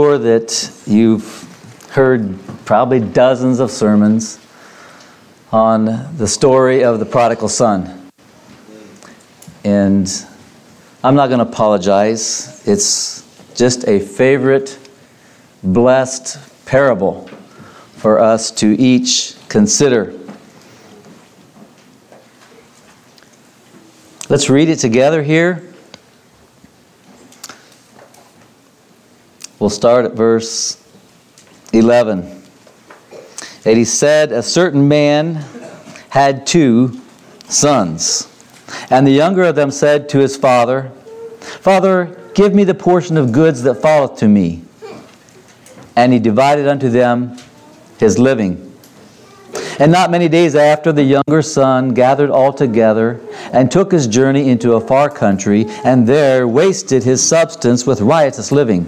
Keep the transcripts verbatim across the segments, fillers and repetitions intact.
sure that you've heard probably dozens of sermons on the story of the prodigal son. And I'm not going to apologize. It's just a favorite, blessed parable for us to each consider. Let's read it together here. We'll start at verse eleven. And he said, a certain man had two sons. And the younger of them said to his father, Father, give me the portion of goods that falleth to me. And he divided unto them his living. And not many days after, the younger son gathered all together, and took his journey into a far country, and there wasted his substance with riotous living.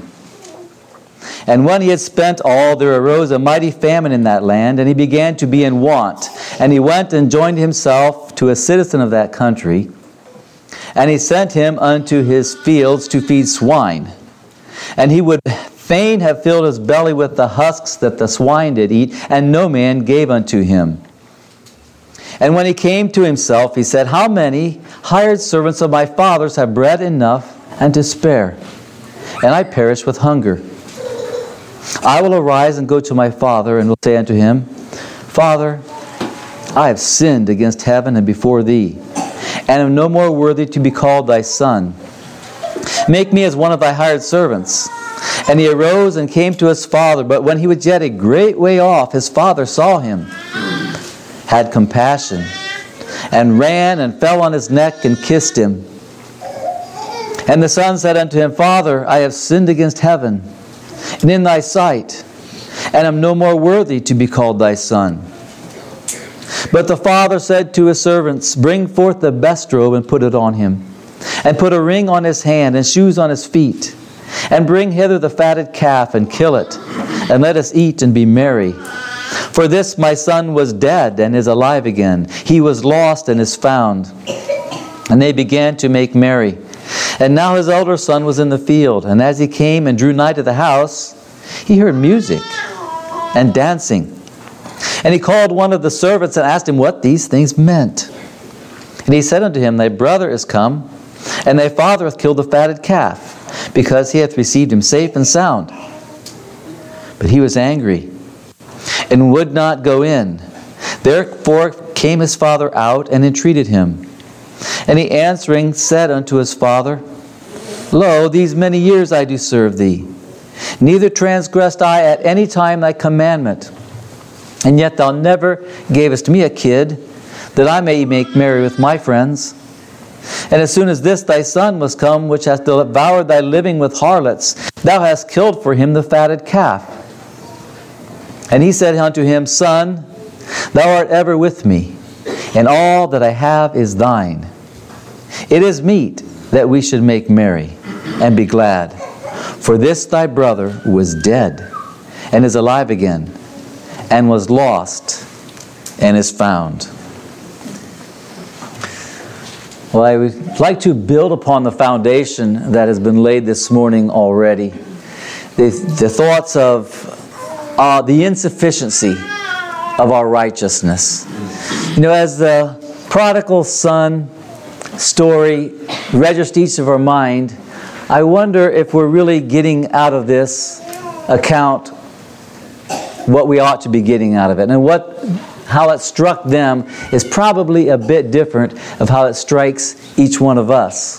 And when he had spent all, there arose a mighty famine in that land, and he began to be in want. And he went and joined himself to a citizen of that country, and he sent him unto his fields to feed swine. And he would fain have filled his belly with the husks that the swine did eat, and no man gave unto him. And when he came to himself, he said, How many hired servants of my father's have bread enough and to spare? And I perish with hunger. I will arise and go to my father, and will say unto him, Father, I have sinned against heaven and before thee, and am no more worthy to be called thy son. Make me as one of thy hired servants. And he arose and came to his father. But when he was yet a great way off, his father saw him, had compassion, and ran and fell on his neck and kissed him. And the son said unto him, Father, I have sinned against heaven and in thy sight, and am no more worthy to be called thy son. But the father said to his servants, Bring forth the best robe and put it on him, and put a ring on his hand and shoes on his feet. And bring hither the fatted calf, and kill it, and let us eat and be merry. For this my son was dead, and is alive again. He was lost, and is found. And they began to make merry. And now his elder son was in the field. And as he came and drew nigh to the house, he heard music and dancing. And he called one of the servants, and asked him what these things meant. And he said unto him, Thy brother is come, and thy father hath killed the fatted calf, because he hath received him safe and sound. But he was angry, and would not go in. Therefore came his father out, and entreated him. And he answering said unto his father, Lo, these many years I do serve thee, neither transgressed I at any time thy commandment. And yet thou never gavest me a kid, that I may make merry with my friends. And as soon as this thy son was come, which hath devoured thy living with harlots, thou hast killed for him the fatted calf. And he said unto him, Son, thou art ever with me, and all that I have is thine. It is meet that we should make merry, and be glad. For this thy brother was dead, and is alive again, and was lost, and is found. Well, I would like to build upon the foundation that has been laid this morning already. The, the thoughts of uh, the insufficiency of our righteousness. You know, as the prodigal son story registers each of our mind, I wonder if we're really getting out of this account what we ought to be getting out of it. And what how it struck them is probably a bit different of how it strikes each one of us.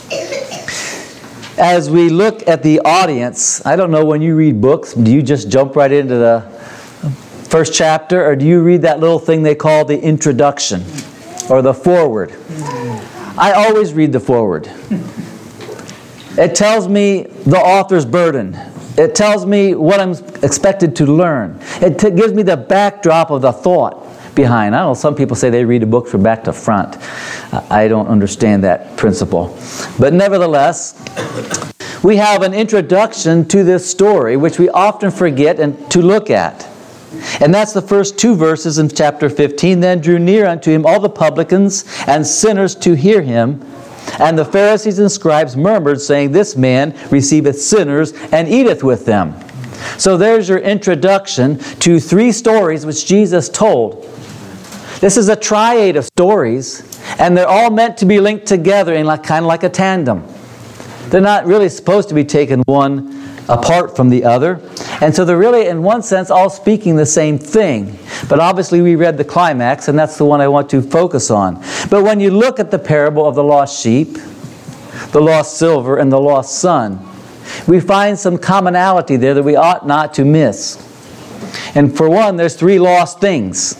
As we look at the audience, I don't know, when you read books, do you just jump right into the first chapter, or do you read that little thing they call the introduction or the foreword? I always read the foreword. It tells me the author's burden. It tells me what I'm expected to learn. It t- gives me the backdrop of the thought behind. I don't know, some people say they read a book from back to front. I don't understand that principle. But nevertheless, we have an introduction to this story, which we often forget and to look at. And that's the first two verses in chapter fifteen. Then drew near unto him all the publicans and sinners to hear him. And the Pharisees and scribes murmured, saying, This man receiveth sinners and eateth with them. So there's your introduction to three stories which Jesus told. This is a triad of stories, and they're all meant to be linked together in like, kind of like a tandem. They're not really supposed to be taken one apart from the other. And so they're really, in one sense, all speaking the same thing. But obviously we read the climax, and that's the one I want to focus on. But when you look at the parable of the lost sheep, the lost silver, and the lost son, we find some commonality there that we ought not to miss. And for one, there's three lost things.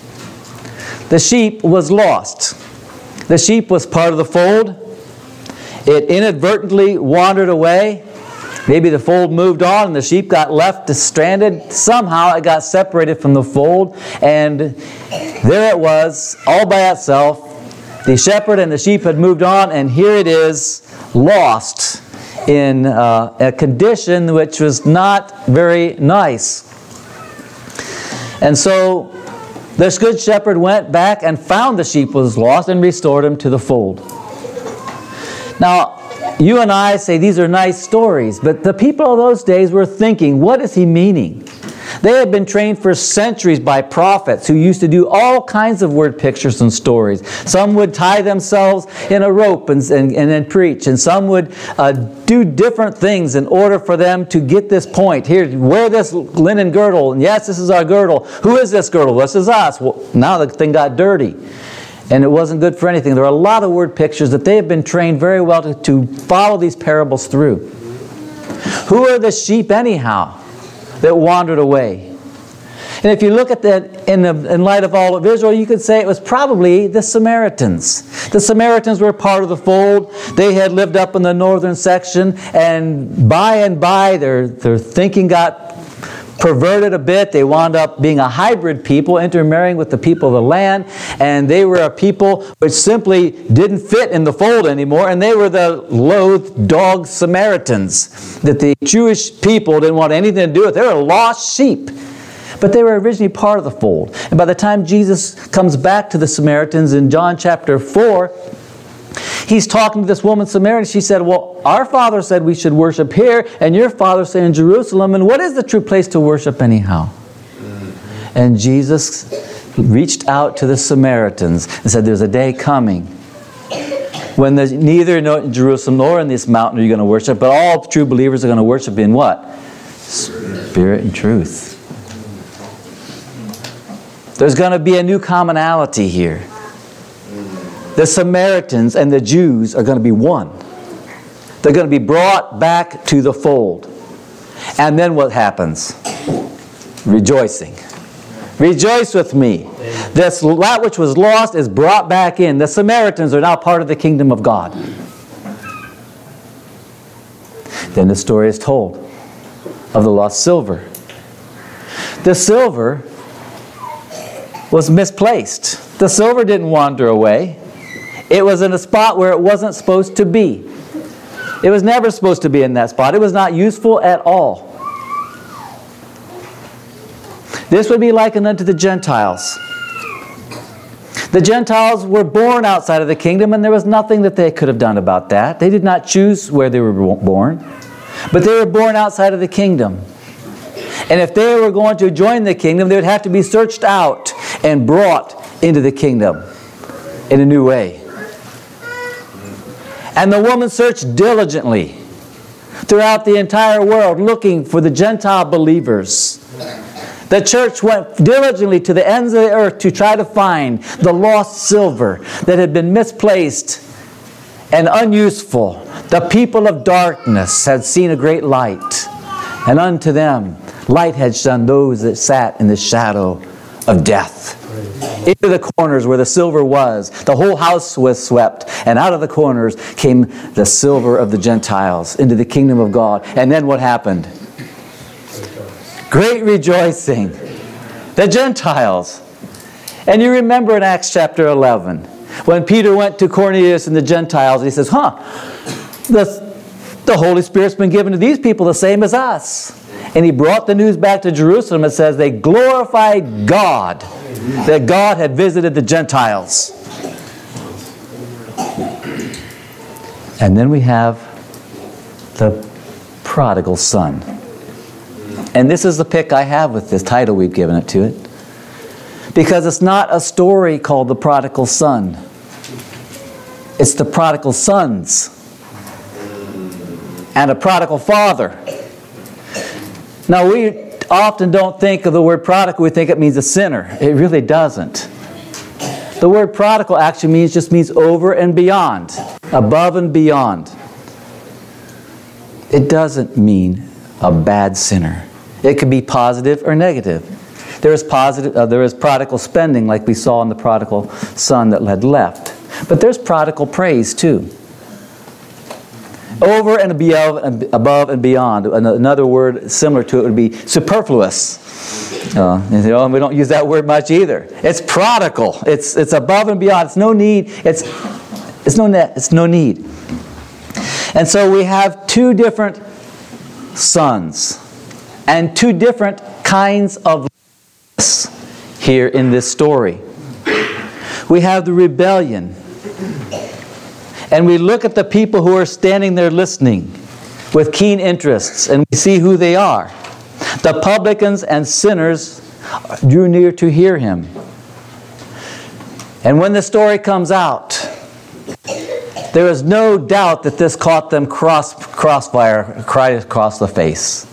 The sheep was lost. The sheep was part of the fold. It inadvertently wandered away. Maybe the fold moved on and the sheep got left stranded. Somehow it got separated from the fold, and there it was, all by itself. The shepherd and the sheep had moved on, and here it is, lost in uh, a condition which was not very nice. And so this good shepherd went back and found the sheep was lost and restored him to the fold. Now, you and I say these are nice stories, but the people of those days were thinking, what is he meaning? They had been trained for centuries by prophets who used to do all kinds of word pictures and stories. Some would tie themselves in a rope and, and, and then preach, and some would uh, do different things in order for them to get this point. Here, wear this linen girdle, and yes, this is our girdle. Who is this girdle? This is us. Well, now the thing got dirty. And it wasn't good for anything. There are a lot of word pictures that they have been trained very well to, to follow these parables through. Who are the sheep anyhow that wandered away? And if you look at that in, the, in light of all of Israel, you could say it was probably the Samaritans. The Samaritans were part of the fold. They had lived up in the northern section, and by and by their, their thinking got perverted a bit. They wound up being a hybrid people, intermarrying with the people of the land, and they were a people which simply didn't fit in the fold anymore, and they were the loathed dog Samaritans that the Jewish people didn't want anything to do with. They were lost sheep. But they were originally part of the fold. And by the time Jesus comes back to the Samaritans in John chapter four, he's talking to this woman Samaritan. She said, well, our father said we should worship here, and your father said in Jerusalem, and what is the true place to worship anyhow? And Jesus reached out to the Samaritans and said, there's a day coming when there's neither in Jerusalem nor in this mountain are you going to worship, but all true believers are going to worship in what? Spirit and truth. There's going to be a new commonality here. The Samaritans and the Jews are going to be one. They're going to be brought back to the fold. And then what happens? Rejoicing. Rejoice with me. This, that which was lost is brought back in. The Samaritans are now part of the kingdom of God. Then the story is told of the lost silver. The silver was misplaced. The silver didn't wander away. It was in a spot where it wasn't supposed to be. It was never supposed to be in that spot. It was not useful at all. This would be likened unto the Gentiles. The Gentiles were born outside of the kingdom, and there was nothing that they could have done about that. They did not choose where they were born, but they were born outside of the kingdom. And if they were going to join the kingdom, they would have to be searched out and brought into the kingdom in a new way. And the woman searched diligently throughout the entire world looking for the Gentile believers. The church went diligently to the ends of the earth to try to find the lost silver that had been misplaced and unuseful. The people of darkness had seen a great light, and unto them light had shone those that sat in the shadow of death. Into the corners where the silver was, the whole house was swept, and out of the corners came the silver of the Gentiles into the kingdom of God. And then what happened? Great rejoicing. The Gentiles. And you remember in Acts chapter eleven, when Peter went to Cornelius and the Gentiles, and he says, huh, the, the Holy Spirit's been given to these people the same as us. And he brought the news back to Jerusalem. It says they glorified God, that God had visited the Gentiles. And then we have the prodigal son. And this is the pick I have with this title we've given it to it. Because it's not a story called The Prodigal Son. It's the prodigal sons. And a prodigal father. Now we often don't think of the word prodigal, we think it means a sinner. It really doesn't. The word prodigal actually means just means over and beyond. Above and beyond. It doesn't mean a bad sinner. It can be positive or negative. There is positive, uh, there is prodigal spending, like we saw in the prodigal son that had left. But there's prodigal praise too. Over and above, above and beyond. Another word similar to it would be superfluous. Uh, you know, and we don't use that word much either. It's prodigal. It's it's above and beyond. It's no need. It's it's no net. It's no need. And so we have two different sons and two different kinds of here in this story. We have the rebellion. And we look at the people who are standing there listening with keen interests, and we see who they are. The publicans and sinners drew near to hear him. And when the story comes out, there is no doubt that this caught them cross, crossfire, right across the face.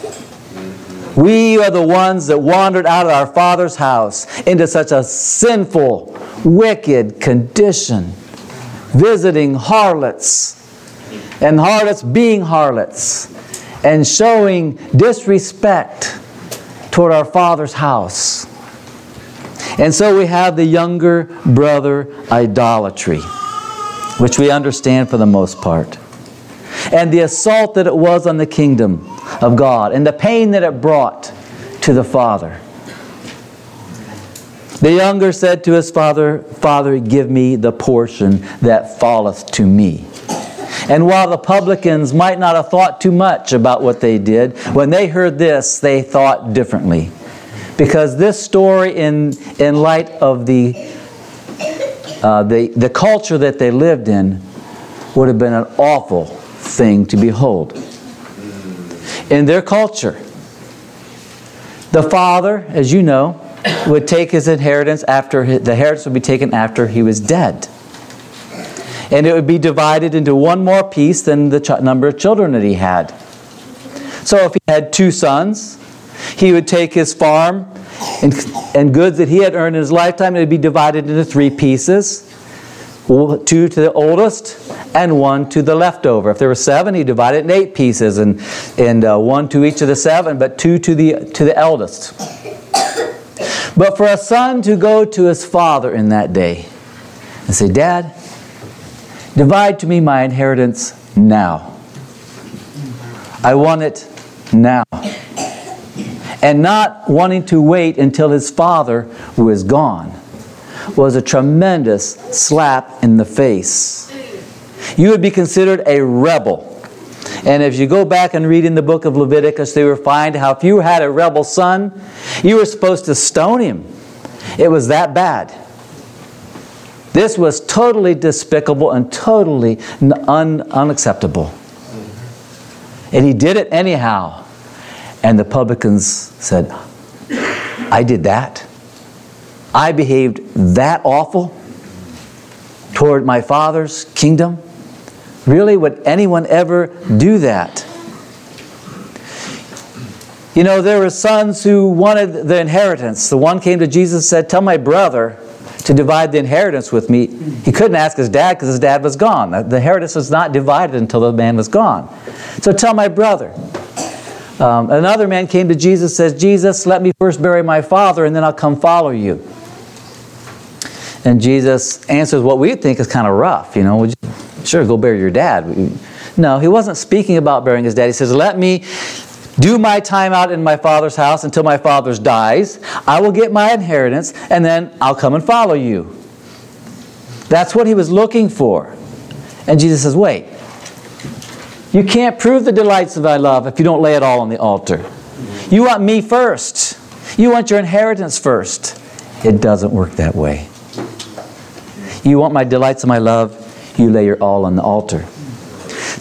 We are the ones that wandered out of our Father's house into such a sinful, wicked condition, visiting harlots, and harlots being harlots, and showing disrespect toward our Father's house. And so we have the younger brother idolatry, which we understand for the most part. And the assault that it was on the kingdom of God, and the pain that it brought to the father. The younger said to his father, "Father, give me the portion that falleth to me." And while the publicans might not have thought too much about what they did, when they heard this, they thought differently. Because this story, in, in light of the, uh, the, the culture that they lived in, would have been an awful thing to behold. In their culture, the father, as you know, would take his inheritance after his, the inheritance would be taken after he was dead. And it would be divided into one more piece than the ch- number of children that he had. So if he had two sons, he would take his farm and, and goods that he had earned in his lifetime, and it would be divided into three pieces. Two to the oldest and one to the leftover. If there were seven, he divided it in eight pieces, and, and uh, one to each of the seven, but two to the, to the eldest. But for a son to go to his father in that day and say, "Dad, divide to me my inheritance now. I want it now." And not wanting to wait until his father was gone was a tremendous slap in the face. You would be considered a rebel. And if you go back and read in the book of Leviticus, they will find how if you had a rebel son, you were supposed to stone him. It was that bad. This was totally despicable and totally un- unacceptable. And he did it anyhow. And the publicans said, "I did that? I behaved that awful toward my Father's kingdom? Really, would anyone ever do that?" You know, there were sons who wanted the inheritance. The one came to Jesus and said, "Tell my brother to divide the inheritance with me." He couldn't ask his dad because his dad was gone. The inheritance was not divided until the man was gone. So tell my brother. Um, another man came to Jesus and says, "Jesus, let me first bury my father and then I'll come follow you." And Jesus answers what we think is kind of rough. You know, would you, sure, go bury your dad. No, he wasn't speaking about burying his dad. He says, "Let me do my time out in my father's house until my father dies. I will get my inheritance, and then I'll come and follow you." That's what he was looking for. And Jesus says, "Wait. You can't prove the delights of thy love if you don't lay it all on the altar. You want me first. You want your inheritance first." It doesn't work that way. You want my delights of my love, you lay your all on the altar.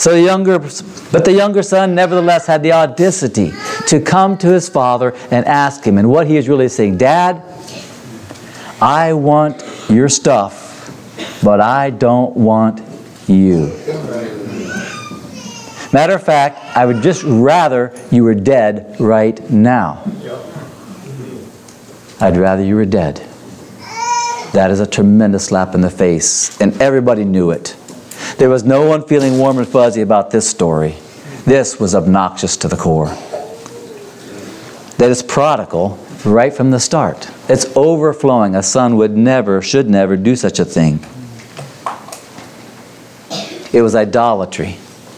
So the younger, but the younger son nevertheless had the audacity to come to his father and ask him. And what he is really saying, Dad, I want your stuff, but I don't want you. Matter of fact, I would just rather you were dead right now. I'd rather you were dead. That is a tremendous slap in the face, and everybody knew it. There was no one feeling warm and fuzzy about this story. This was obnoxious to the core. That is prodigal right from the start. It's overflowing. A son would never, should never do such a thing. It was idolatry.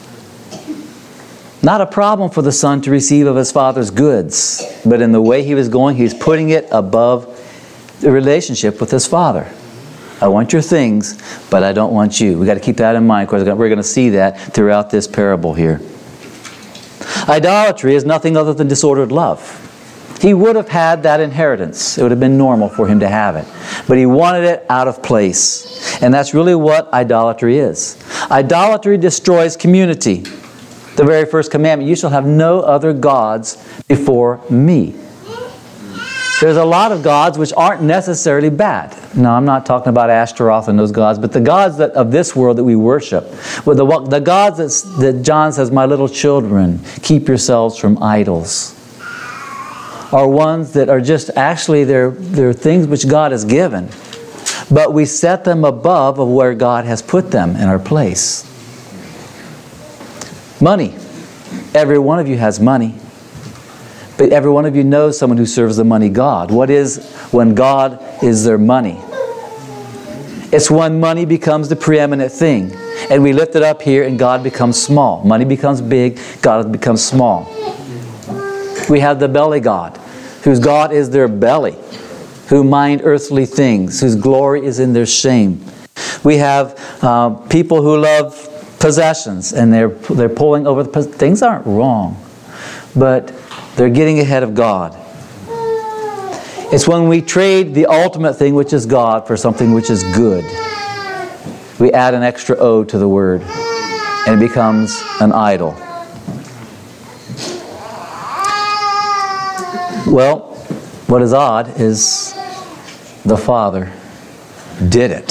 Not a problem for the son to receive of his father's goods, but in the way he was going, he was putting it above the relationship with his father. I want your things, but I don't want you. We've got to keep that in mind, because we're going to see that throughout this parable here. Idolatry is nothing other than disordered love. He would have had that inheritance. It would have been normal for him to have it. But he wanted it out of place. And that's really what idolatry is. Idolatry destroys community. The very first commandment, you shall have no other gods before me. There's a lot of gods which aren't necessarily bad. No, I'm not talking about Ashtaroth and those gods, but the gods that, of this world that we worship. Well, the, the gods that's, that John says, my little children, keep yourselves from idols, are ones that are just actually, they're, they're things which God has given. But we set them above of where God has put them in our place. Money. Every one of you has money. But every one of you knows someone who serves the money God. What is when God is their money? It's when money becomes the preeminent thing. And we lift it up here and God becomes small. Money becomes big, God becomes small. We have the belly God, whose God is their belly, who mind earthly things, whose glory is in their shame. We have uh, people who love possessions, and they're they're pulling over the pos- things aren't wrong, but they're getting ahead of God. It's when we trade the ultimate thing, which is God, for something which is good. We add an extra O to the word, and it becomes an idol. Well, what is odd is the Father did it.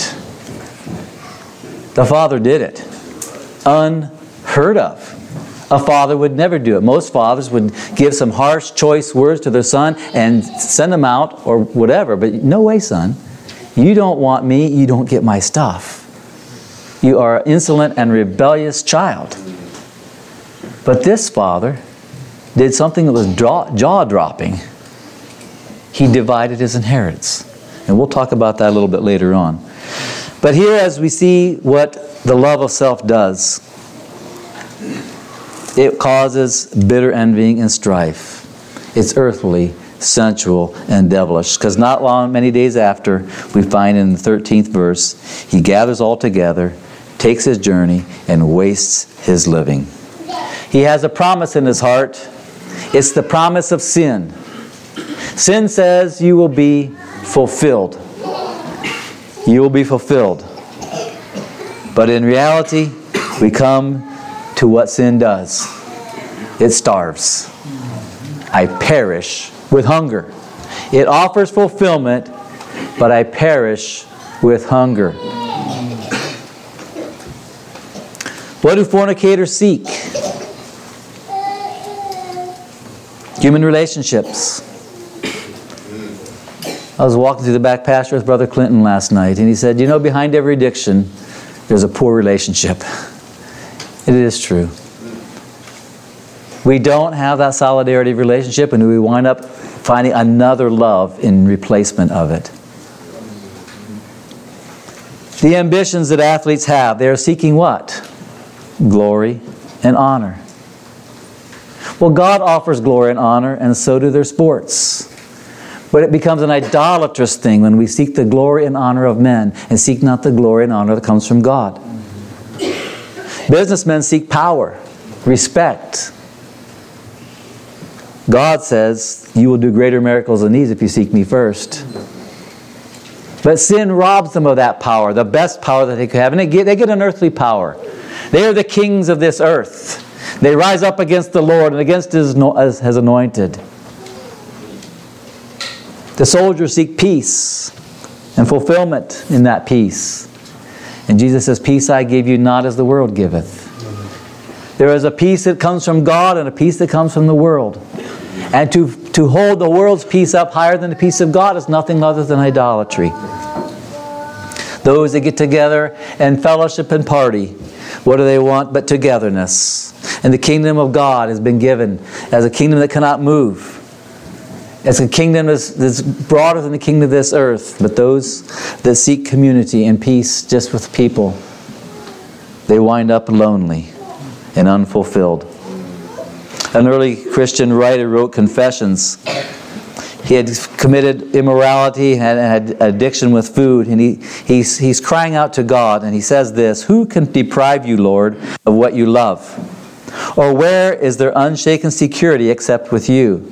The Father did it. Unheard of. A father would never do it. Most fathers would give some harsh, choice words to their son and send them out or whatever. But no way, son. You don't want me, you don't get my stuff. You are an insolent and rebellious child. But this father did something that was jaw-dropping. He divided his inheritance. And we'll talk about that a little bit later on. But here, as we see what the love of self does, it causes bitter envying and strife. It's earthly, sensual, and devilish. Because not long, many days after, we find in the thirteenth verse, he gathers all together, takes his journey, and wastes his living. He has a promise in his heart. It's the promise of sin. Sin says you will be fulfilled. You will be fulfilled. But in reality, we come to what sin does. It starves. I perish with hunger. It offers fulfillment, but I perish with hunger. What do fornicators seek? Human relationships. I was walking through the back pasture with Brother Clinton last night, and he said, you know, behind every addiction, there's a poor relationship. It is true. We don't have that solidarity relationship, and we wind up finding another love in replacement of it. The ambitions that athletes have, they are seeking what? Glory and honor. Well, God offers glory and honor, and so do their sports. But it becomes an idolatrous thing when we seek the glory and honor of men and seek not the glory and honor that comes from God. Businessmen seek power, respect. God says, you will do greater miracles than these if you seek me first. But sin robs them of that power, the best power that they could have. And they get, they get an earthly power. They are the kings of this earth. They rise up against the Lord and against His, His anointed. The soldiers seek peace and fulfillment in that peace. And Jesus says, peace I give you, not as the world giveth. There is a peace that comes from God and a peace that comes from the world. And to, to hold the world's peace up higher than the peace of God is nothing other than idolatry. Those that get together and fellowship and party, what do they want but togetherness? And the kingdom of God has been given as a kingdom that cannot move. As a kingdom that's broader than the kingdom of this earth. But those that seek community and peace just with people, they wind up lonely and unfulfilled. An early Christian writer wrote Confessions. He had committed immorality and had addiction with food. And he, he's, he's crying out to God. And he says this, who can deprive you, Lord, of what you love? Or where is there unshaken security except with you?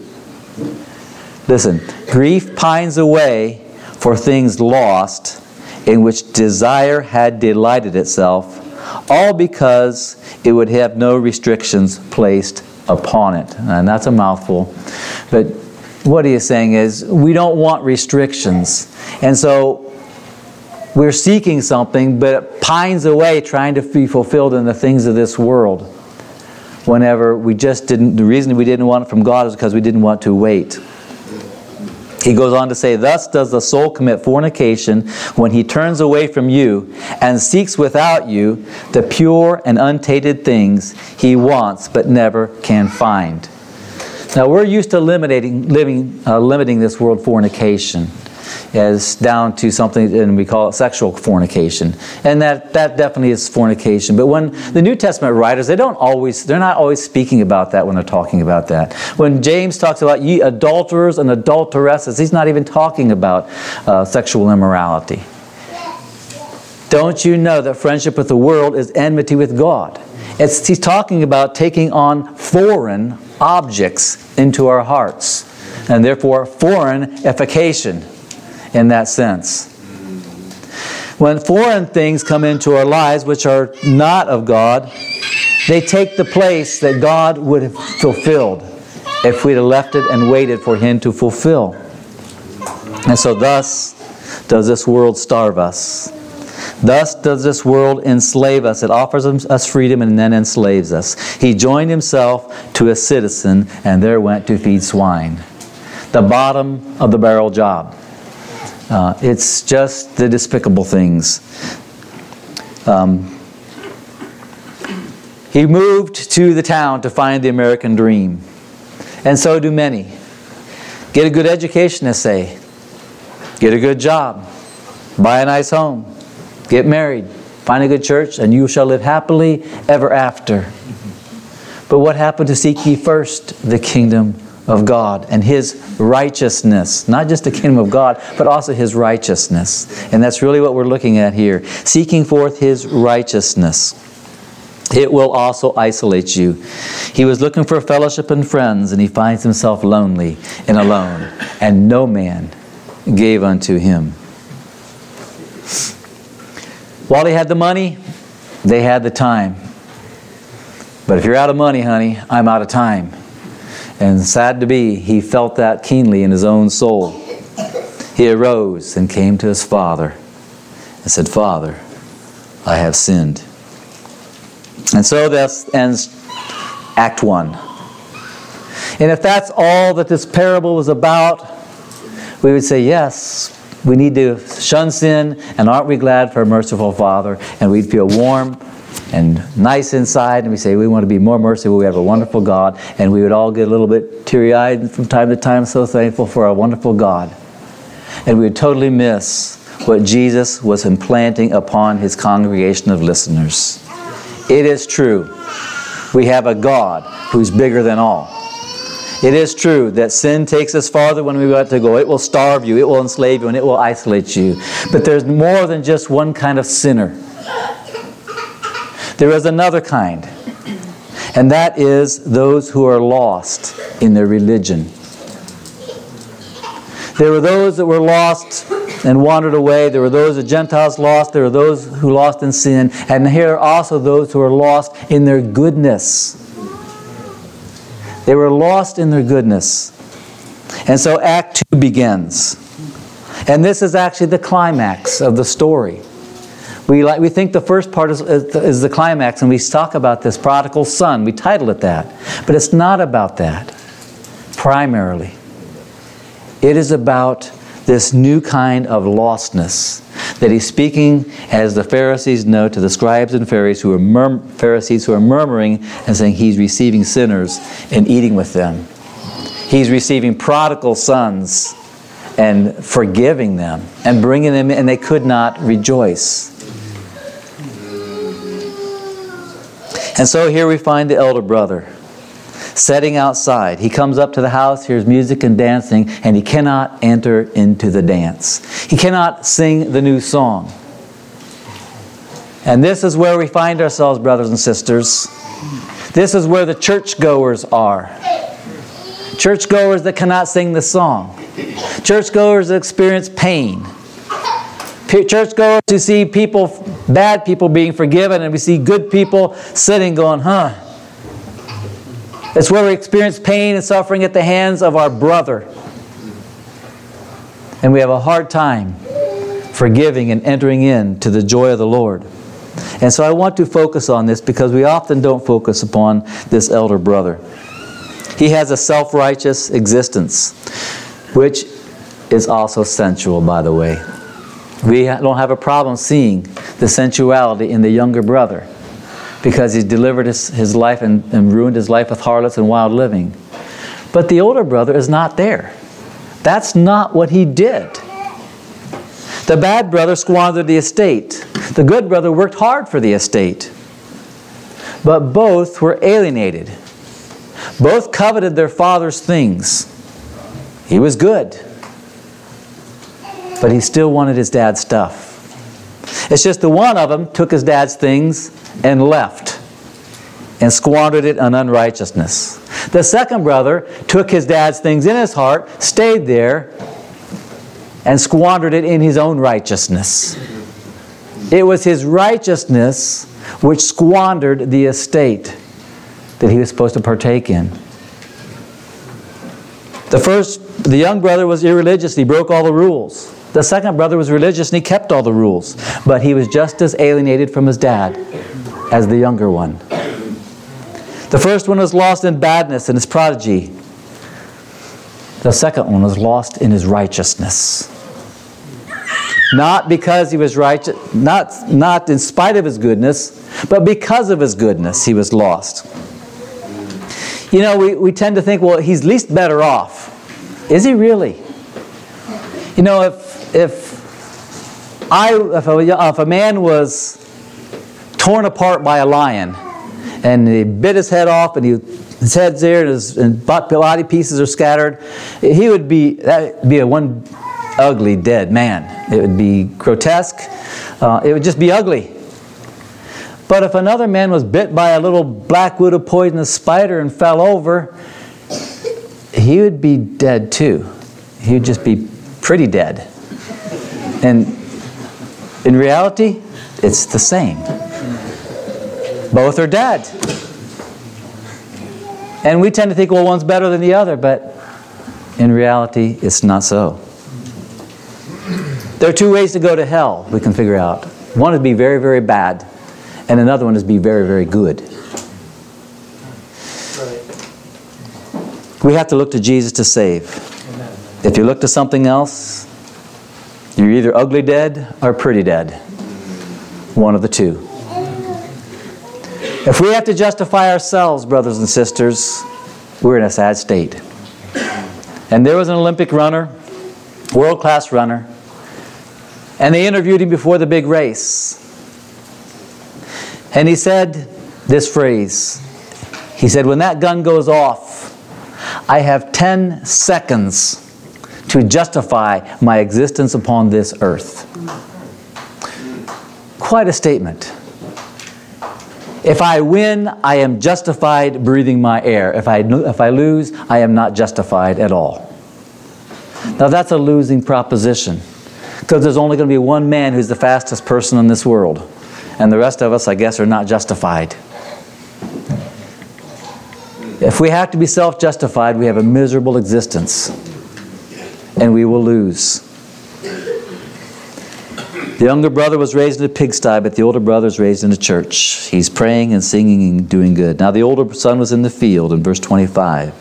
Listen, grief pines away for things lost in which desire had delighted itself, all because it would have no restrictions placed upon it. And that's a mouthful. But what he is saying is, we don't want restrictions. And so we're seeking something, but it pines away trying to be fulfilled in the things of this world. Whenever we just didn't, the reason we didn't want it from God is because we didn't want to wait. He goes on to say, thus does the soul commit fornication when he turns away from you and seeks without you the pure and untainted things he wants but never can find. Now we're used to limiting, living, uh, limiting this word fornication as down to something, and we call it sexual fornication. And that, that definitely is fornication. But when the New Testament writers, they don't always, they're not always speaking about that when they're talking about that. When James talks about ye adulterers and adulteresses, he's not even talking about uh, sexual immorality. Don't you know that friendship with the world is enmity with God? It's, he's talking about taking on foreign objects into our hearts. And therefore foreignification. In that sense. When foreign things come into our lives which are not of God, they take the place that God would have fulfilled if we'd have left it and waited for Him to fulfill. And so thus does this world starve us. Thus does this world enslave us. It offers us freedom and then enslaves us. He joined himself to a citizen and there went to feed swine. The bottom of the barrel job. Uh, it's just the despicable things. Um, he moved to the town to find the American dream. And so do many. Get a good education, they say. Get a good job. Buy a nice home. Get married. Find a good church, and you shall live happily ever after. But what happened to seek ye first the kingdom of God and His righteousness? Not just the kingdom of God, but also His righteousness. And that's really what we're looking at here. Seeking forth His righteousness. It will also isolate you. He was looking for fellowship and friends, and he finds himself lonely and alone. And no man gave unto him. While he had the money, they had the time. But if you're out of money, honey, I'm out of time. And sad to be, he felt that keenly in his own soul. He arose and came to his father and said, Father, I have sinned. And so that ends Act one. And if that's all that this parable was about, we would say, yes, we need to shun sin, and aren't we glad for a merciful Father? And we'd feel warm and nice inside, and we say we want to be more merciful. We have a wonderful God, and we would all get a little bit teary-eyed from time to time, so thankful for our wonderful God. And we would totally miss what Jesus was implanting upon His congregation of listeners. It is true. We have a God who's bigger than all. It is true that sin takes us farther when we want to go. It will starve you, it will enslave you, and it will isolate you. But there's more than just one kind of sinner. There is another kind, and that is those who are lost in their religion. There were those that were lost and wandered away. There were those the Gentiles lost. There were those who lost in sin. And here are also those who are lost in their goodness. They were lost in their goodness. And so Act two begins. And this is actually the climax of the story. We, like, we think the first part is, is, is the climax, and we talk about this prodigal son. We title it that. But it's not about that, primarily. It is about this new kind of lostness that he's speaking, as the Pharisees know, to the scribes and Pharisees who are, murm- Pharisees who are murmuring and saying he's receiving sinners and eating with them. He's receiving prodigal sons and forgiving them and bringing them in, and they could not rejoice. And so here we find the elder brother setting outside. He comes up to the house, hears music and dancing, and he cannot enter into the dance. He cannot sing the new song. And this is where we find ourselves, brothers and sisters. This is where the churchgoers are. Churchgoers that cannot sing the song. Churchgoers that experience pain. Churchgoers who see people, bad people being forgiven, and we see good people sitting going, huh. It's where we experience pain and suffering at the hands of our brother. And we have a hard time forgiving and entering into the joy of the Lord. And so I want to focus on this because we often don't focus upon this elder brother. He has a self-righteous existence, which is also sensual, by the way. We don't have a problem seeing the sensuality in the younger brother because he's delivered his, his life and, and ruined his life with harlots and wild living. But the older brother is not there. That's not what he did. The bad brother squandered the estate. The good brother worked hard for the estate. But both were alienated. Both coveted their father's things. He was good, but he still wanted his dad's stuff. It's just the one of them took his dad's things and left and squandered it on unrighteousness. The second brother took his dad's things in his heart, stayed there, and squandered it in his own righteousness. It was his righteousness which squandered the estate that he was supposed to partake in. The first, the young brother was irreligious. He broke all the rules. The second brother was religious and he kept all the rules. But he was just as alienated from his dad as the younger one. The first one was lost in badness and his prodigy. The second one was lost in his righteousness. Not because he was righteous, not, not in spite of his goodness, but because of his goodness he was lost. You know, we, we tend to think, well, he's least better off. Is he really? You know, if if I if a, if a man was torn apart by a lion and he bit his head off and he, his head's there and his and body pieces are scattered, he would be that would be a one ugly dead man. It would be grotesque. Uh, it would just be ugly. But if another man was bit by a little black widow poisonous spider and fell over, he would be dead too. He would just be pretty dead. And in reality, it's the same. Both are dead. And we tend to think, well, one's better than the other, but in reality, it's not so. There are two ways to go to hell we can figure out. One is be very, very bad, and another one is be very, very good. We have to look to Jesus to save. If you look to something else, you're either ugly dead or pretty dead. One of the two. If we have to justify ourselves, brothers and sisters, we're in a sad state. And there was an Olympic runner, world-class runner, and they interviewed him before the big race. And he said this phrase. He said, when that gun goes off, I have ten seconds to justify my existence upon this earth. Quite a statement. If I win, I am justified breathing my air. If I, if I lose, I am not justified at all. Now that's a losing proposition. Because there's only going to be one man who's the fastest person in this world. And the rest of us, I guess, are not justified. If we have to be self-justified, we have a miserable existence. And we will lose. The younger brother was raised in a pigsty, but the older brother is raised in a church. He's praying and singing and doing good. Now the older son was in the field in verse twenty-five.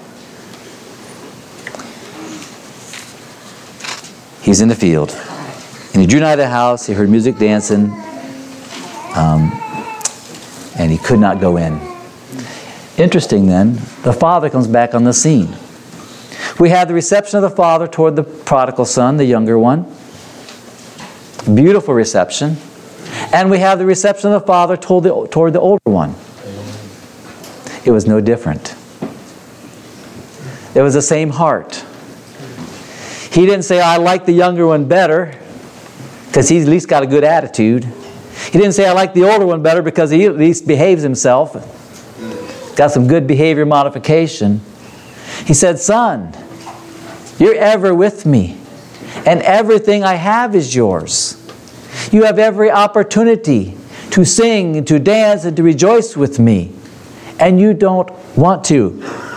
He's in the field. And he drew nigh the house. He heard music dancing. Um, and he could not go in. Interesting then, the father comes back on the scene. We have the reception of the father toward the prodigal son, the younger one. Beautiful reception. And we have the reception of the father toward the, toward the older one. It was no different. It was the same heart. He didn't say, I like the younger one better, because he's at least got a good attitude. He didn't say, I like the older one better because he at least behaves himself. Got some good behavior modification. He said, son, you're ever with me. And everything I have is yours. You have every opportunity to sing and to dance and to rejoice with me. And you don't want to.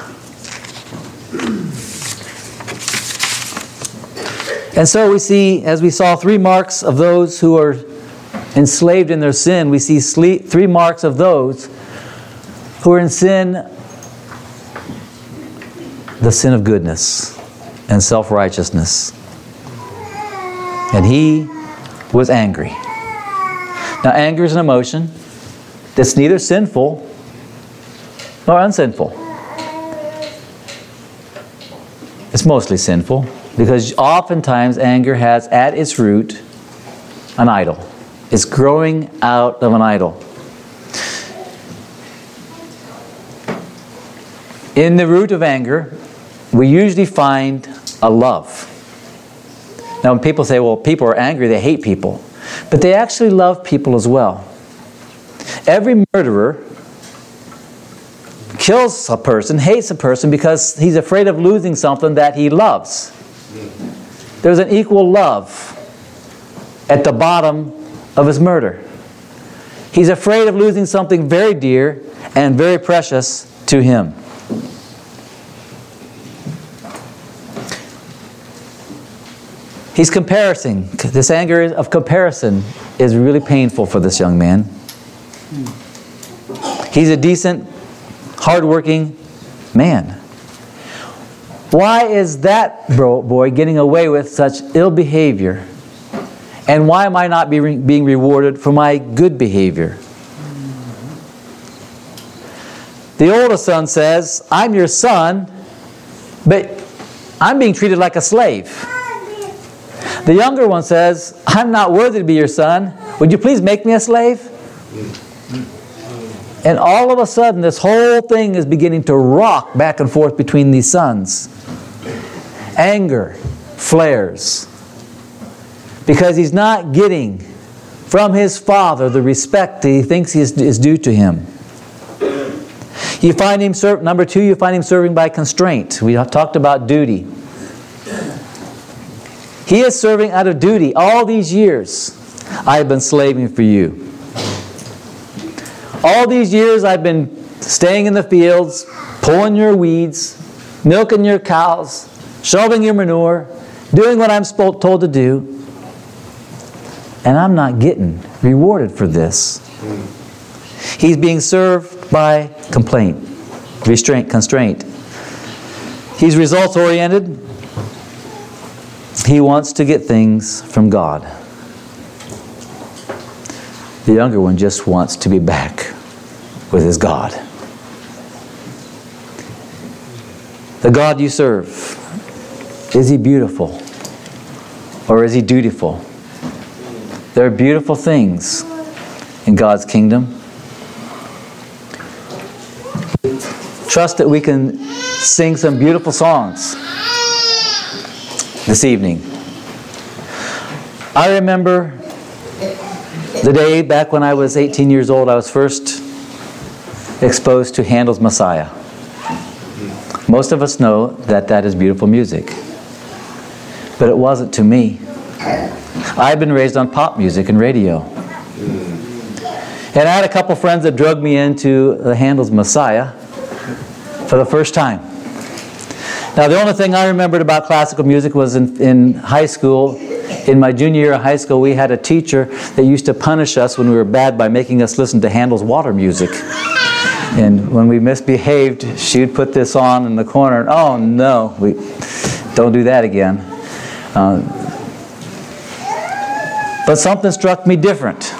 And so we see, as we saw three marks of those who are enslaved in their sin, we see three marks of those who are in sin, the sin of goodness and self-righteousness. And he was angry. Now, anger is an emotion that's neither sinful nor unsinful. It's mostly sinful because oftentimes anger has at its root an idol. It's growing out of an idol. In the root of anger, we usually find a love. Now, when people say, well, people are angry, they hate people. But they actually love people as well. Every murderer kills a person, hates a person, because he's afraid of losing something that he loves. There's an equal love at the bottom of his murder. He's afraid of losing something very dear and very precious to him. He's comparing. This anger of comparison is really painful for this young man. He's a decent, hardworking man. Why is that bro, boy getting away with such ill behavior? And why am I not be re- being rewarded for my good behavior? The oldest son says, I'm your son, but I'm being treated like a slave. The younger one says, I'm not worthy to be your son. Would you please make me a slave? And all of a sudden, this whole thing is beginning to rock back and forth between these sons. Anger flares. Because he's not getting from his father the respect that he thinks is, is due to him. You find him serve, number two, you find him serving by constraint. We talked about duty. He is serving out of duty. All these years, I have been slaving for you. All these years, I've been staying in the fields, pulling your weeds, milking your cows, shoveling your manure, doing what I'm told to do. And I'm not getting rewarded for this. He's being served by complaint, restraint, constraint. He's results-oriented. He wants to get things from God. The younger one just wants to be back with his God. The God you serve, is he beautiful or is he dutiful? There are beautiful things in God's kingdom. Trust that we can sing some beautiful songs this evening. I remember the day back when I was eighteen years old, I was first exposed to Handel's Messiah. Most of us know that that is beautiful music. But it wasn't to me. I've been raised on pop music and radio. And I had a couple friends that drugged me into the Handel's Messiah for the first time. Now, the only thing I remembered about classical music was in, in high school. In my junior year of high school, we had a teacher that used to punish us when we were bad by making us listen to Handel's Water music. And when we misbehaved, she would put this on in the corner. And, oh, no, we don't do that again. Uh, but something struck me different.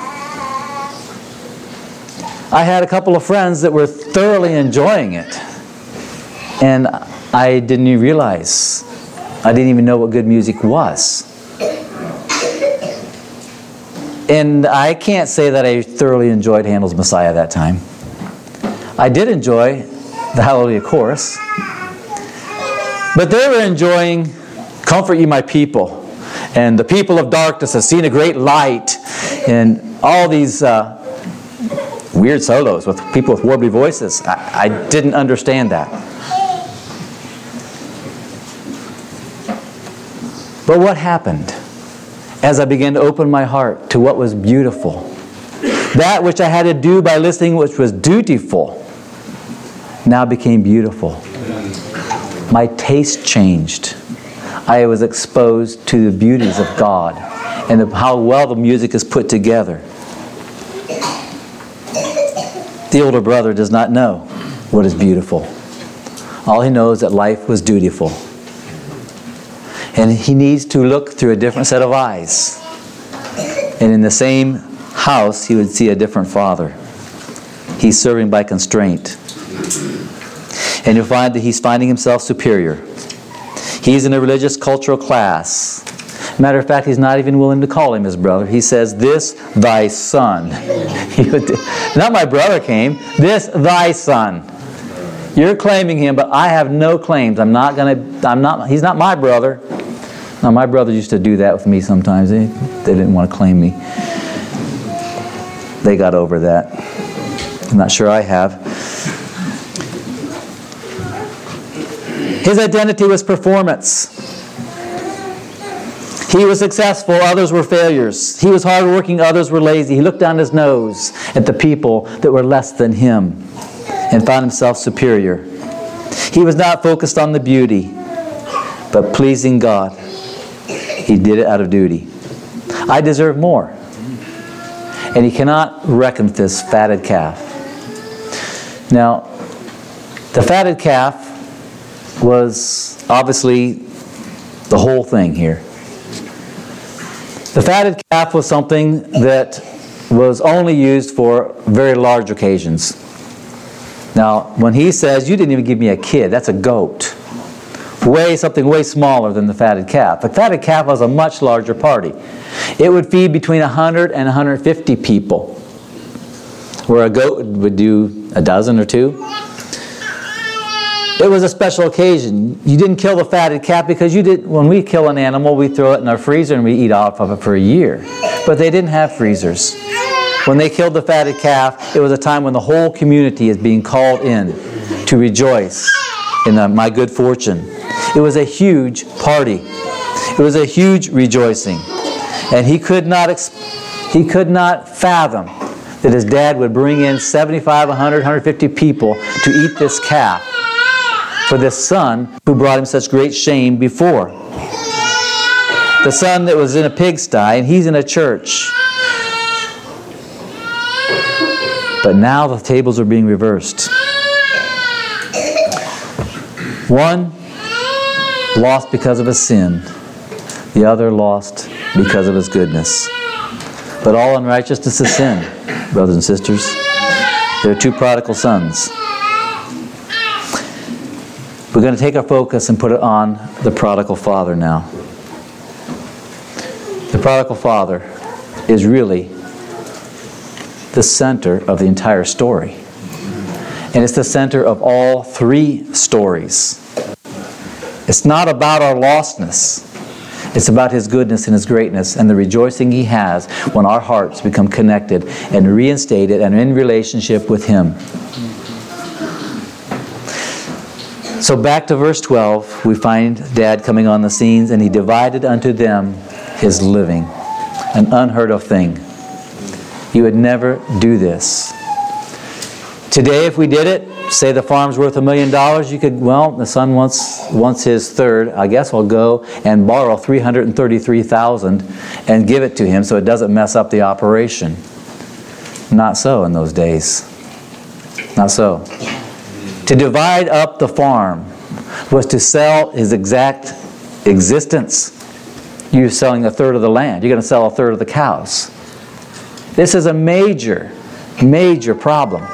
I had a couple of friends that were thoroughly enjoying it. And I didn't even realize. I didn't even know what good music was. And I can't say that I thoroughly enjoyed Handel's Messiah that time. I did enjoy the Hallelujah chorus. But they were enjoying Comfort Ye My People. And the people of darkness have seen a great light. And all these uh, weird solos with people with warbly voices. I, I didn't understand that. But what happened as I began to open my heart to what was beautiful? That which I had to do by listening, which was dutiful, now became beautiful. My taste changed. I was exposed to the beauties of God and the, how well the music is put together. The older brother does not know what is beautiful. All he knows is that life was dutiful. And he needs to look through a different set of eyes. And in the same house, he would see a different father. He's serving by constraint. And you'll find that he's finding himself superior. He's in a religious cultural class. Matter of fact, he's not even willing to call him his brother. He says, "This thy son." He would, not my brother came. This thy son. You're claiming him, but I have no claims. I'm not going to, I'm not, he's not my brother. Now, my brother used to do that with me sometimes. They, they didn't want to claim me. They got over that. I'm not sure I have. His identity was performance. He was successful, others were failures. He was hardworking, others were lazy. He looked down his nose at the people that were less than him and found himself superior. He was not focused on the beauty, but pleasing God. He did it out of duty. I deserve more. And he cannot reckon with this fatted calf. Now, the fatted calf was obviously the whole thing here. The fatted calf was something that was only used for very large occasions. Now, when he says, "You didn't even give me a kid," that's a goat. Way, something way smaller than the fatted calf. The fatted calf was a much larger party. It would feed between one hundred and one hundred fifty people, where a goat would do a dozen or two. It was a special occasion. You didn't kill the fatted calf because you did. When we kill an animal, we throw it in our freezer and we eat off of it for a year. But they didn't have freezers. When they killed the fatted calf, it was a time when the whole community is being called in to rejoice in the, my good fortune. It was a huge party. It was a huge rejoicing. And he could not exp- he could not fathom that his dad would bring in seventy-five, one hundred, one hundred fifty people to eat this calf for this son who brought him such great shame before. The son that was in a pigsty, and he's in a church. But now the tables are being reversed. One lost because of his sin. The other lost because of his goodness. But all unrighteousness is sin, brothers and sisters. There are two prodigal sons. We're going to take our focus and put it on the prodigal father now. The prodigal father is really the center of the entire story. And it's the center of all three stories. It's not about our lostness. It's about His goodness and His greatness and the rejoicing He has when our hearts become connected and reinstated and in relationship with Him. So back to verse twelve, we find Dad coming on the scenes, and he divided unto them his living. An unheard of thing. You would never do this. Today, if we did it, say the farm's worth a million dollars, you could, well, the son wants wants his third. I guess I'll go and borrow three hundred thirty-three thousand dollars and give it to him so it doesn't mess up the operation. Not so in those days. Not so. To divide up the farm was to sell his exact existence. You're selling a third of the land. You're going to sell a third of the cows. This is a major, major problem.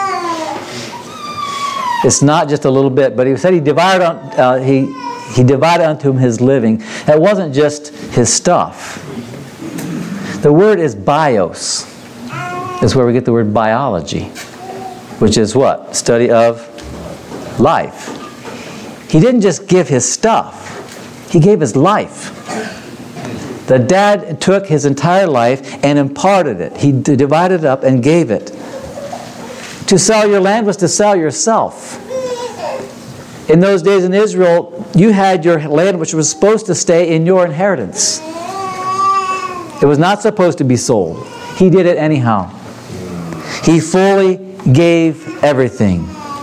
It's not just a little bit, but he said he divided on, uh, he he divided unto him his living. That wasn't just his stuff. The word is bios. Is where we get the word biology, which is what? Study of life. He didn't just give his stuff. He gave his life. The dad took his entire life and imparted it. He divided it up and gave it. To sell your land was to sell yourself. In those days in Israel, you had your land which was supposed to stay in your inheritance. It was not supposed to be sold. He did it anyhow. He fully gave everything.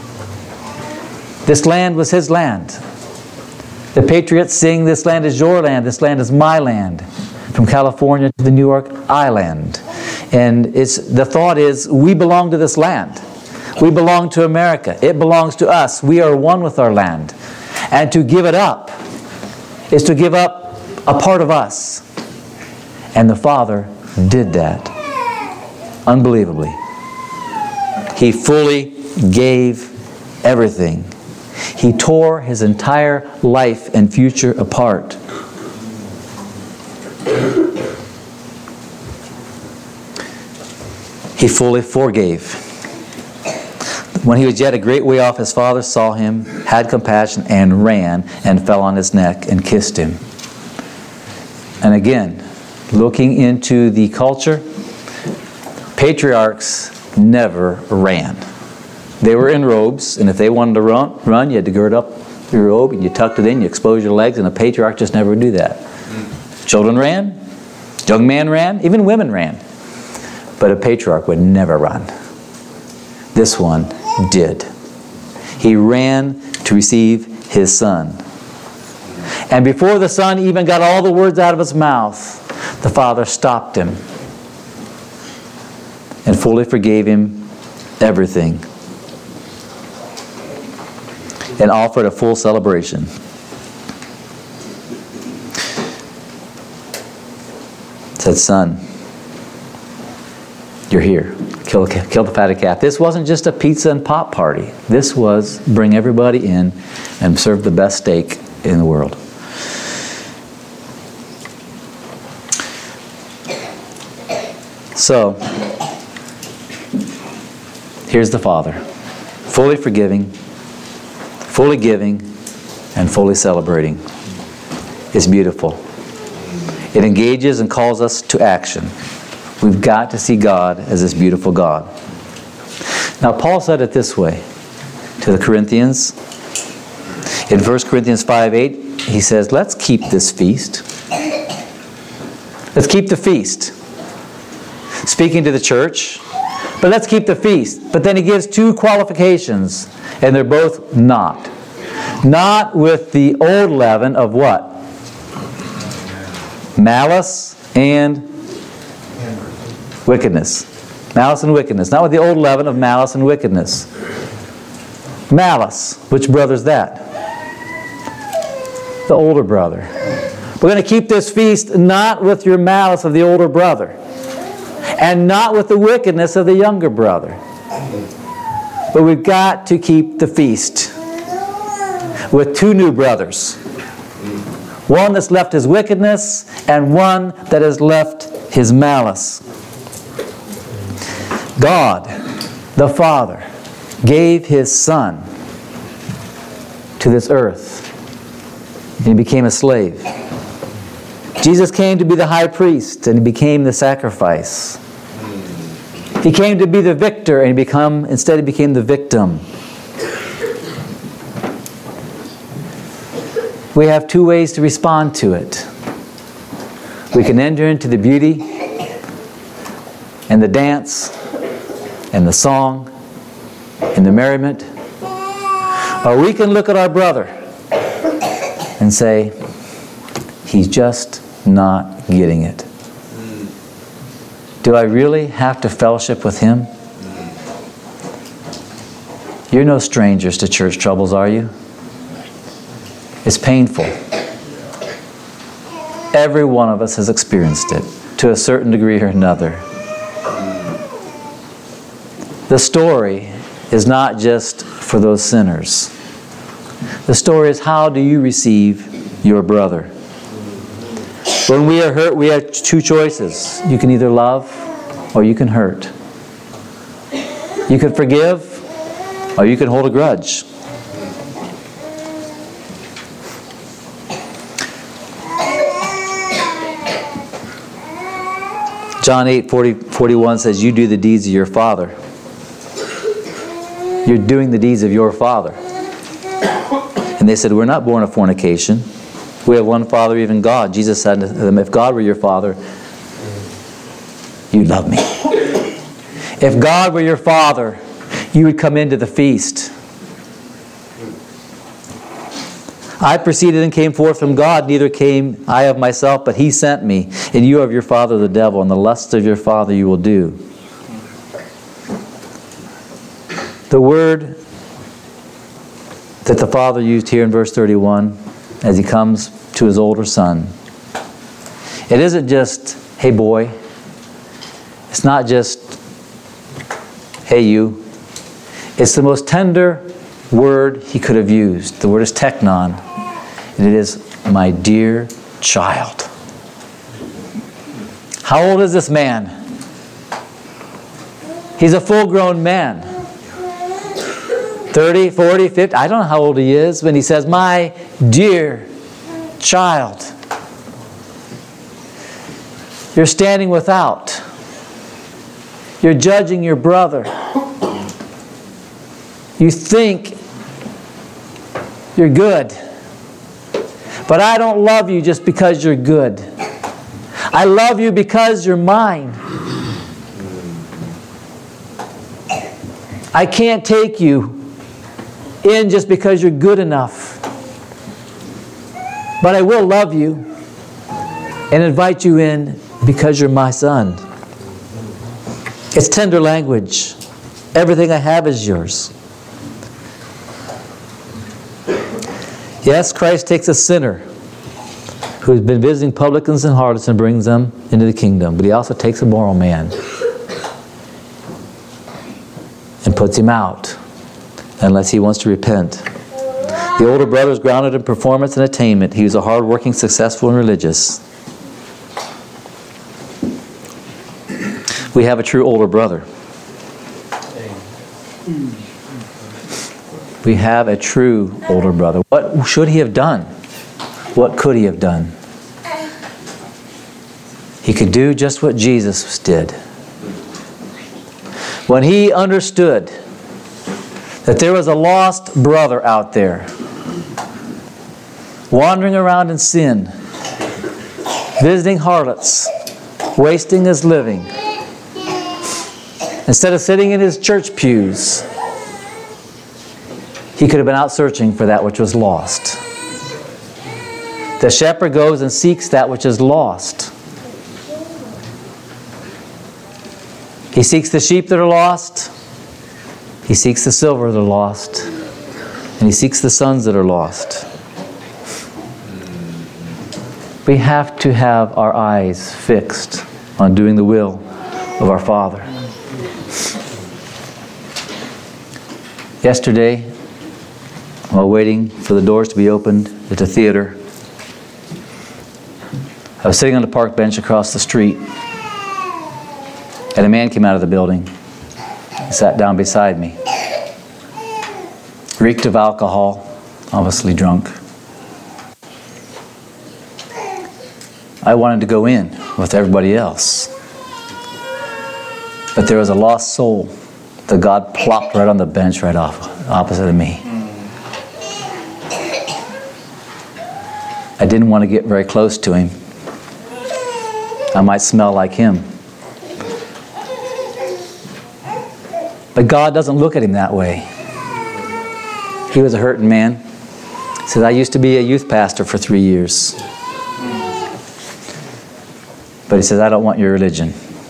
This land was his land. The patriots sing, this land is your land, this land is my land. From California to the New York Island. And it's the thought is, we belong to this land. We belong to America. It belongs to us. We are one with our land. And to give it up is to give up a part of us. And the Father did that. Unbelievably. He fully gave everything. He tore his entire life and future apart. He fully forgave. When he was yet a great way off, his father saw him, had compassion, and ran, and fell on his neck and kissed him. And again, looking into the culture, patriarchs never ran. They were in robes, and if they wanted to run, run, you had to gird up your robe, and you tucked it in, you exposed your legs, and a patriarch just never would do that. Children ran, young men ran, even women ran. But a patriarch would never run. This one did. He ran to receive his son. And before the son even got all the words out of his mouth, the father stopped him and fully forgave him everything and offered a full celebration. Said, son, you're here. Kill, kill the fatted calf. This wasn't just a pizza and pop party. This was bring everybody in and serve the best steak in the world. So, here's the Father. Fully forgiving, fully giving, and fully celebrating. It's beautiful. It engages and calls us to action. We've got to see God as this beautiful God. Now, Paul said it this way to the Corinthians. In First Corinthians five eight, he says, let's keep this feast. Let's keep the feast. Speaking to the church, but let's keep the feast. But then he gives two qualifications, and they're both not. Not with the old leaven of what? Malice and wickedness. Malice and wickedness. Not with the old leaven of malice and wickedness. Malice. Which brother's that? The older brother. We're going to keep this feast not with your malice of the older brother. And not with the wickedness of the younger brother. But we've got to keep the feast with two new brothers. One that's left his wickedness and one that has left his malice. God, the Father, gave his Son to this earth. And he became a slave. Jesus came to be the high priest and he became the sacrifice. He came to be the victor and he become, instead he became the victim. We have two ways to respond to it. We can enter into the beauty and the dance and the song and the merriment. Or we can look at our brother and say, he's just not getting it. Do I really have to fellowship with him? You're no strangers to church troubles, are you? It's painful. Every one of us has experienced it to a certain degree or another. The story is not just for those sinners. The story is, how do you receive your brother? When we are hurt, we have two choices. You can either love or you can hurt. You can forgive or you can hold a grudge. John eight forty, forty-one says, you do the deeds of your father. You're doing the deeds of your father. And they said, we're not born of fornication. We have one Father, even God. Jesus said to them, if God were your Father, you'd love me. If God were your Father, you would come into the feast. I proceeded and came forth from God, neither came I of myself, but He sent me. And you of your father the devil, and the lusts of your father you will do. The word that the Father used here in verse thirty-one, as He comes to His older son, it isn't just, hey boy. It's not just, hey you. It's the most tender word He could have used. The word is teknon. And it is, my dear child. How old is this man? He's a full-grown man. thirty, forty, fifty, I don't know how old he is when he says, my dear child. You're standing without. You're judging your brother. You think you're good. But I don't love you just because you're good. I love you because you're mine. I can't take you in just because you're good enough. But I will love you and invite you in because you're my son. It's tender language. Everything I have is yours. Yes, Christ takes a sinner who's been visiting publicans and harlots and brings them into the kingdom. But He also takes a moral man and puts him out unless he wants to repent. The older brother is grounded in performance and attainment. He was a hard-working, successful, and religious. We have a true older brother. We have a true older brother. What should he have done? What could he have done? He could do just what Jesus did. When he understood that there was a lost brother out there, wandering around in sin, visiting harlots, wasting his living, instead of sitting in his church pews, he could have been out searching for that which was lost. The shepherd goes and seeks that which is lost. He seeks the sheep that are lost. He seeks the silver that are lost. And he seeks the sons that are lost. We have to have our eyes fixed on doing the will of our Father. Yesterday, while waiting for the doors to be opened at the theater, I was sitting on the park bench across the street, and a man came out of the building and sat down beside me. Reeked of alcohol, obviously drunk. I wanted to go in with everybody else. But there was a lost soul that God plopped right on the bench right off, opposite of me. I didn't want to get very close to him. I might smell like him. But God doesn't look at him that way. He was a hurting man. He said, I used to be a youth pastor for three years. But he says, I don't want your religion.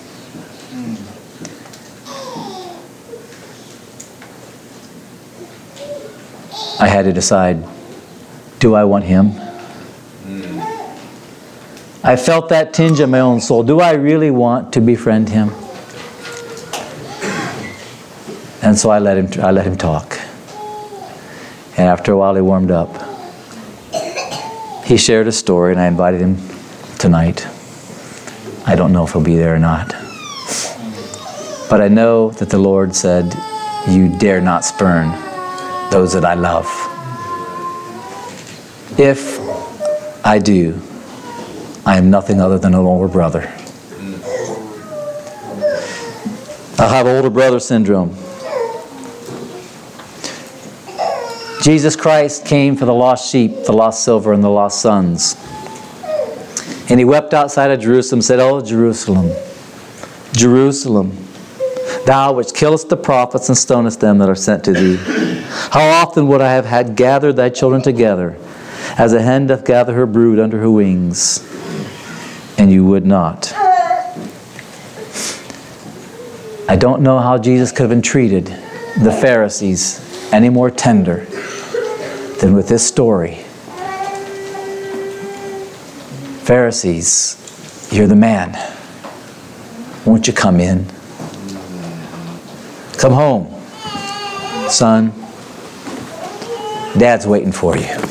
I had to decide, do I want him? I felt that tinge in my own soul. Do I really want to befriend him? And so I let him, I let him talk. And after a while he warmed up. He shared a story and I invited him tonight. I don't know if he'll be there or not. But I know that the Lord said, you dare not spurn those that I love. If I do, I am nothing other than an older brother. I have older brother syndrome. Jesus Christ came for the lost sheep, the lost silver, and the lost sons. And he wept outside of Jerusalem and said, Oh, Jerusalem, Jerusalem, thou which killest the prophets and stonest them that are sent to thee. How often would I have had gathered thy children together, as a hen doth gather her brood under her wings, and you would not. I don't know how Jesus could have entreated the Pharisees any more tender than with this story. Pharisees, you're the man. Won't you come in? Come home, son. Dad's waiting for you.